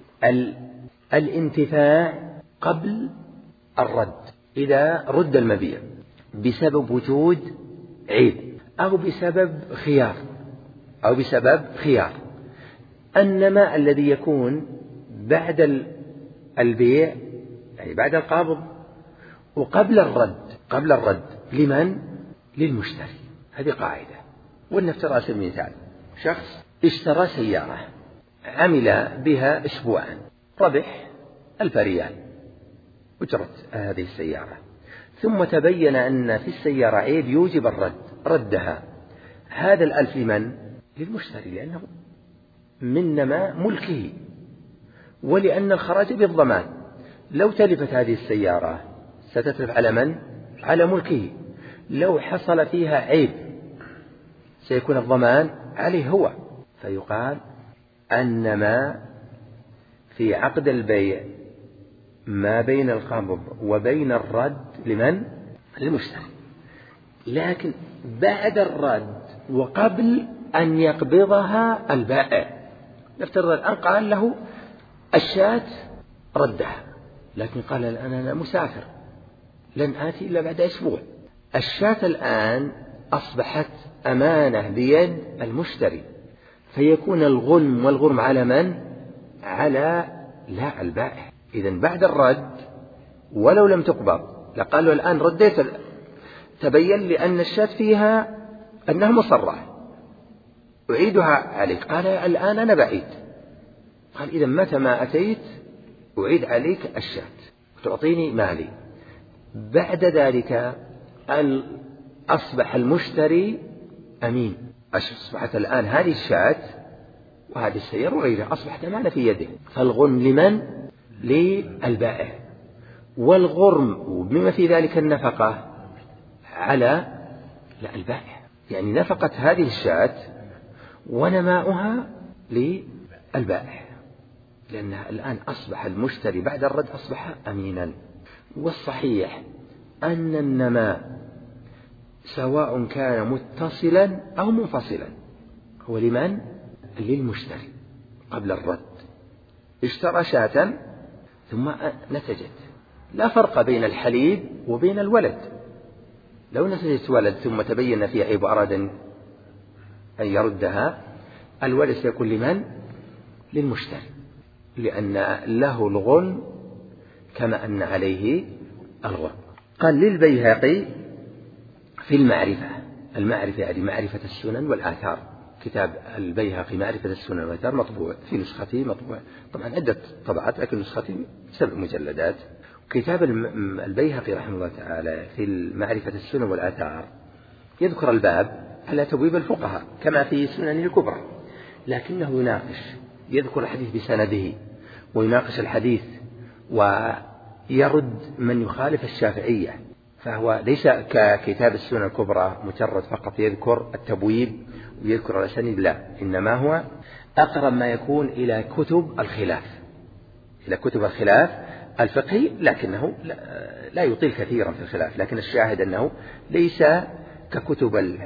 الانتفاع قبل الرد. إذا رد المبيع بسبب وجود عيب أو بسبب خيار أو بسبب خيار النماء الذي يكون بعد البيع يعني بعد القبض وقبل الرد قبل الرد لمن؟ للمشتري. هذه قاعدة. ولنفترض على سبيل المثال شخص اشترى سيارة عمل بها أسبوعا ربح ألف ريال أجرة هذه السيارة، ثم تبين أن في السيارة عيب يوجب الرد، ردها. هذا الألف لمن؟ للمشتري، لأنه من نماء ملكه، ولأن الخراج بالضمان. لو تلفت هذه السيارة ستتلف على من؟ على ملكه. لو حصل فيها عيب سيكون الضمان عليه هو. فيقال أنما في عقد البيع ما بين القبض وبين الرد لمن؟ للمشتري. لكن بعد الرد وقبل أن يقبضها البائع، نفترض الآن قال له الشاة ردها، لكن قال الآن أنا مسافر لن آتي إلا بعد أسبوع. الشاة الآن أصبحت أمانة بيد المشتري، فيكون الغنم والغرم على من؟ على لا البائع. إذن بعد الرد ولو لم تقبض لقال له الآن رديت، تبين لي أن الشاة فيها أنها مصرح، أعيدها عليك. قال الآن أنا بعيد. قال إذا متى ما أتيت أعيد عليك الشاة وتعطيني مالي. بعد ذلك أصبح المشتري أمين. أصبحت الآن هذه الشاة وهذه السيارة وغيرها أصبحت أمانة في يده. فالغنم لمن؟ للبائع. والغرم بما في ذلك النفقة على لا البائع، يعني نفقة هذه الشاة ونماؤها للبائع، لأنها الآن أصبح المشتري بعد الرد أصبح أمينا. والصحيح أن النماء سواء كان متصلا أو منفصلا هو لمن؟ للمشتري. قبل الرد اشترى شاة ثم نتجت، لا فرق بين الحليب وبين الولد. لو نتجت ولد ثم تبين فيها عيب وأراد أن يردها، الولد سيكون لمن؟ للمشتري، لأن له الغنم كما أن عليه الغرم. قال للبيهقي في المعرفة. المعرفة يعني معرفة السنن والآثار. كتاب البيهقي معرفة السنن والآثار مطبوع في نسختي، مطبوع طبعا عدة طبعات لكن نسختي سبع مجلدات. كتاب البيهقي رحمه الله تعالى في معرفة السنن والآثار يذكر الباب على تبويب الفقهاء كما في سنن الكبرى، لكنه يناقش، يذكر الحديث بسنده ويناقش الحديث ويرد من يخالف الشافعية. فهو ليس ككتاب السنن الكبرى مجرد فقط يذكر التبويب ويذكر الأسانيد، لا، إنما هو أقرب ما يكون إلى كتب الخلاف، إلى كتب الخلاف الفقهي، لكنه لا يطيل كثيرا في الخلاف. لكن الشاهد أنه ليس ككتب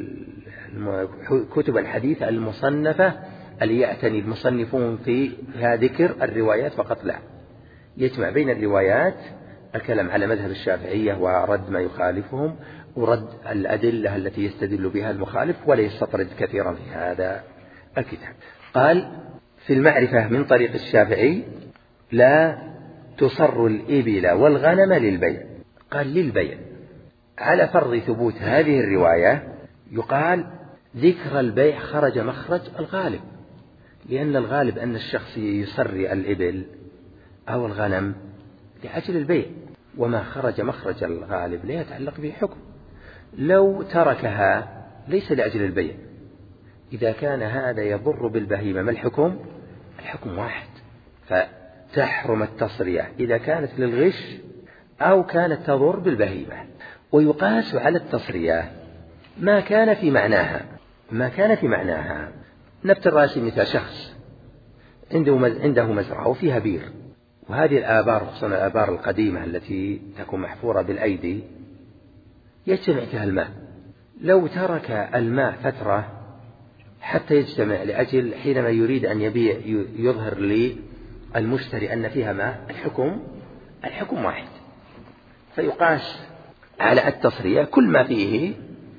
كتب الحديث المصنفة اللي يعتني المصنفون فيها ذكر الروايات فقط، لا، يجمع بين الروايات الكلام على مذهب الشافعية ورد ما يخالفهم ورد الأدلة التي يستدل بها المخالف، ولا يستطرد كثيرا في هذا الكتاب. قال في المعرفة من طريق الشافعي لا تصر الإبل والغنم للبيع. قال للبيع على فرض ثبوت هذه الرواية يقال ذكر البيع خرج مخرج الغالب، لأن الغالب أن الشخص يسري الإبل أو الغنم لأجل البيع، وما خرج مخرج الغالب لا يتعلق به حكم. لو تركها ليس لأجل البيع، إذا كان هذا يضر بالبهيمة ما الحكم؟ الحكم واحد، فتحرم التصرية إذا كانت للغش أو كانت تضر بالبهيمة. ويقاس على التصرية ما كان في معناها ما كان في معناها نفترض مثل شخص عنده عنده مزرعة وفيها بير، وهذه الآبار خصوصا الآبار القديمة التي تكون محفورة بالأيدي يجتمع فيها الماء، لو ترك الماء فترة حتى يجتمع لأجل حينما يريد أن يبيع يظهر للمشتري أن فيها ماء، الحكم الحكم واحد، فيقاس على التصرية كل ما فيه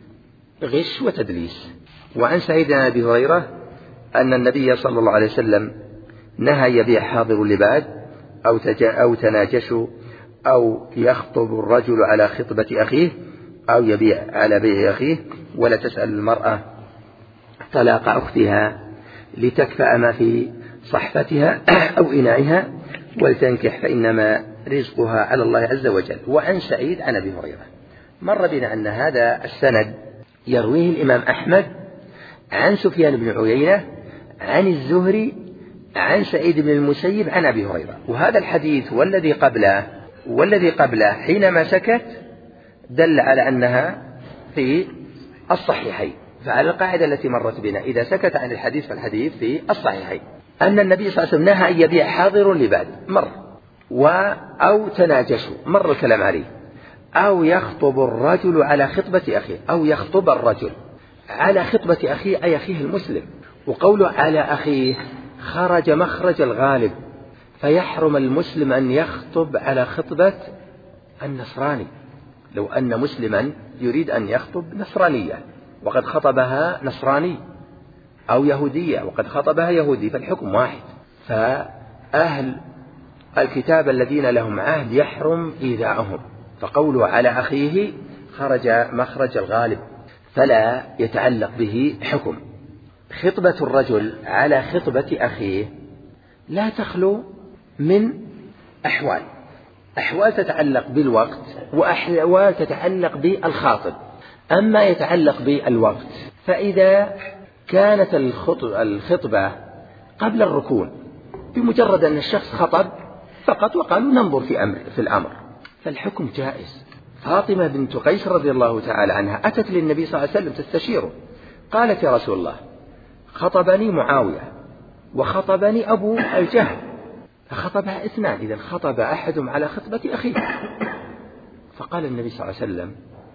غش وتدليس. وعن سيدنا أبي هريرة أن النبي صلى الله عليه وسلم نهى يبيع حاضر لباد أو, أو تناجشوا أو يخطب الرجل على خطبة أخيه أو يبيع على بيع أخيه، ولا تسأل المرأة طلاق أختها لتكفأ ما في صحفتها أو إناعها ولتنكح فإنما رزقها على الله عز وجل. وعن سعيد عن أبي هريرة مر بنا أن هذا السند يرويه الإمام أحمد عن سفيان بن عيينة عن الزهري عن سعيد بن المسيب عن أبي هريرة. وهذا الحديث والذي قبله والذي قبله حينما سكت دل على أنها في الصحيحين. فعلى القاعدة التي مرت بنا إذا سكت عن الحديث فالحديث في الصحيحين، أن النبي صلى الله عليه وسلم نهى أن يبيع حاضر لباد مر، و أو تناجشوا مر الكلام عليه، أو يخطب الرجل على خطبة أخيه، أو يخطب الرجل على خطبة أخيه أي أخيه المسلم. وقوله على أخيه خرج مخرج الغالب، فيحرم المسلم أن يخطب على خطبة النصراني، لو أن مسلما يريد أن يخطب نصرانية وقد خطبها نصراني، أو يهودية وقد خطبها يهودي، فالحكم واحد. فأهل الكتاب الذين لهم عهد يحرم إيذاؤهم، فقوله على أخيه خرج مخرج الغالب فلا يتعلق به حكم. خطبة الرجل على خطبة أخيه لا تخلو من أحوال، أحوال تتعلق بالوقت وأحوال تتعلق بالخاطب. أما يتعلق بالوقت فإذا كانت الخطبة قبل الركون بمجرد أن الشخص خطب فقط وقالوا ننظر في أمر في الأمر فالحكم جائز. فاطمة بنت قيس رضي الله تعالى عنها أتت للنبي صلى الله عليه وسلم تستشيره، قالت يا رسول الله خطبني معاوية وخطبني أبو الجهل، فخطبها اثنان، إذا خطب أحدهم على خطبة أخيه. فقال النبي صلى الله عليه وسلم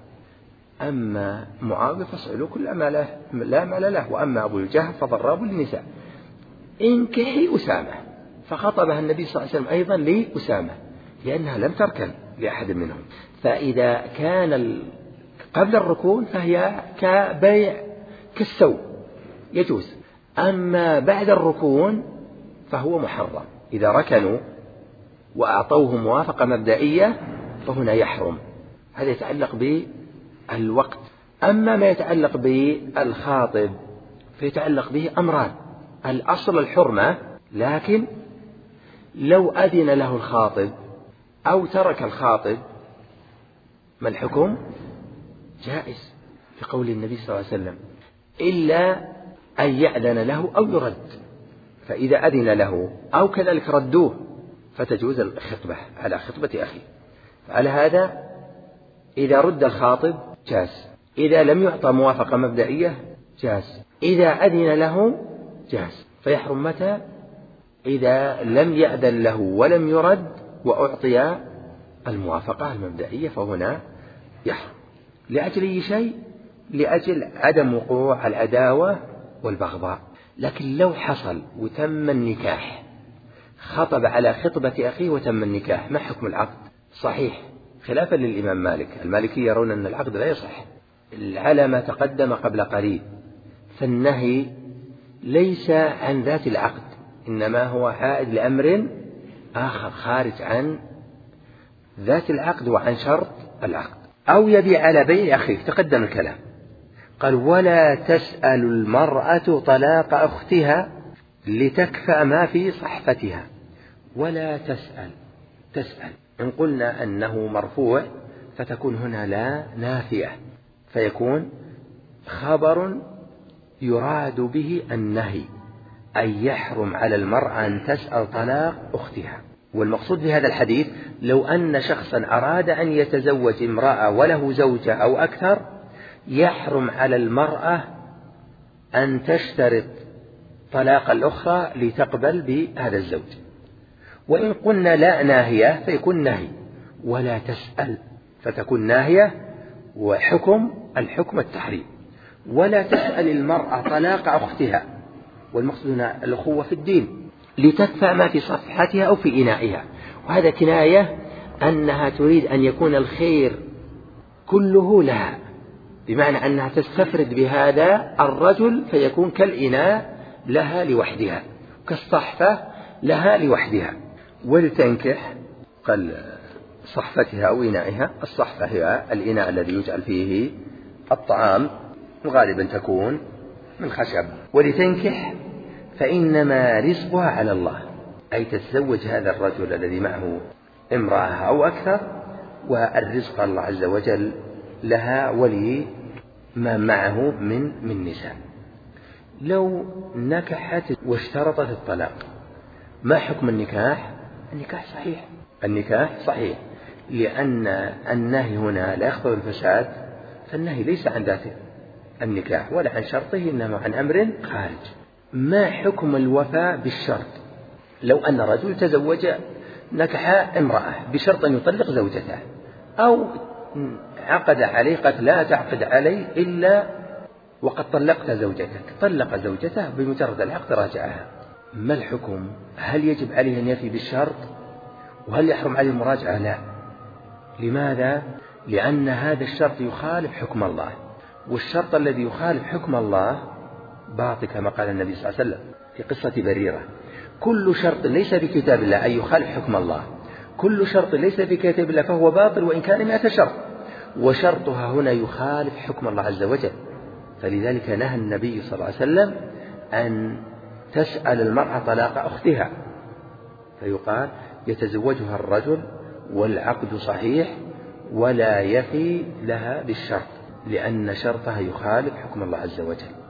أما معاوية فاسألوا كل ما له لا مال له، وأما أبو الجهل فضراب للنساء، انكحي أسامة. فخطبها النبي صلى الله عليه وسلم أيضا لأسامة لأنها لم تركن لأحد منهم. فإذا كان قبل الركون فهي كبيع كالسوء يجوز، أما بعد الركون فهو محرم. إذا ركنوا وأعطوه موافقة مبدئية فهنا يحرم. هذا يتعلق بالوقت. أما ما يتعلق بالخاطب فيتعلق به أمران، الأصل الحرمة، لكن لو أذن له الخاطب أو ترك الخاطب ما الحكم؟ جائز، في قول النبي صلى الله عليه وسلم إلا أن يأذن له أو يرد، فإذا أذن له أو كذلك ردوه فتجوز الخطبة على خطبة أخيه. على هذا إذا رد الخاطب جاز، إذا لم يعطى موافقة مبدئية جاز، إذا أذن له جاز. فيحرم متى؟ إذا لم يأذن له ولم يرد وأعطي الموافقة المبدئية فهنا يحرم. لأجل أي شيء؟ لأجل عدم وقوع العداوة والبغضاء. لكن لو حصل وتم النكاح، خطب على خطبة أخيه وتم النكاح، ما حكم العقد؟ صحيح، خلافا للإمام مالك. المالكية يرون أن العقد لا يصح على ما تقدم قبل قريب، فالنهي ليس عن ذات العقد، إنما هو عائد لأمر آخر خارج عن ذات العقد وعن شرط العقد. أو يبيع على بيع أخيه، تقدم الكلام، قال ولا تسأل المرأة طلاق أختها لتكفأ ما في صحفتها. ولا تسأل، تسأل إن قلنا أنه مرفوع فتكون هنا لا نافية، فيكون خبر يراد به النهي، أن يحرم على المرأة أن تسأل طلاق أختها. والمقصود بهذا الحديث لو أن شخصا أراد أن يتزوج امرأة وله زوجة أو أكثر، يحرم على المرأة أن تشترط طلاق الأخرى لتقبل بهذا الزوج. وإن قلنا لا ناهية فيكون نهي، ولا تسأل فتكون ناهية، وحكم الحكم التحريم. ولا تسأل المرأة طلاق أختها، والمقصود هنا الأخوة في الدين، لتدفع ما في صفحتها أو في إنائها، وهذا كناية أنها تريد أن يكون الخير كله لها، بمعنى أنها تستفرد بهذا الرجل فيكون كالإناء لها لوحدها، كالصحفة لها لوحدها. ولتنكح قال صحفتها أو إنائها. الصحفة هي الإناء الذي يجعل فيه الطعام، وغالبا تكون من خشب. ولتنكح فإنما رزقها على الله، أي تتزوج هذا الرجل الذي معه امرأة أو أكثر، والرزق الله عز وجل لها ولمن معه من من نساء. لو نكحت واشترطت الطلاق، ما حكم النكاح؟ النكاح صحيح، النكاح صحيح، لأن النهي هنا لا يقتضي الفساد، فالنهي ليس عن ذاته النكاح ولا عن شرطه، إنما عن أمر خارج. ما حكم الوفاء بالشرط؟ لو أن رجل تزوج نكح امرأة بشرط أن يطلق زوجته، أو عقد عليه قد لا تعقد علي إلا وقد طلقت زوجتك، طلق زوجته بمجرد العقد راجعها، ما الحكم؟ هل يجب عليه أن يفي بالشرط؟ وهل يحرم عليه المراجعة؟ لا. لماذا؟ لأن هذا الشرط يخالف حكم الله، والشرط الذي يخالف حكم الله باطل، كما قال النبي صلى الله عليه وسلم في قصة بريرة: كل شرط ليس في كتاب الله أي يخالف حكم الله، كل شرط ليس في كتاب الله فهو باطل وإن كان مئة شرط، وشرطها هنا يخالف حكم الله عز وجل. فلذلك نهى النبي صلى الله عليه وسلم أن تسأل المرأة طلاق أختها، فيقال يتزوجها الرجل والعقد صحيح ولا يفي لها بالشرط، لأن شرطها يخالف حكم الله عز وجل.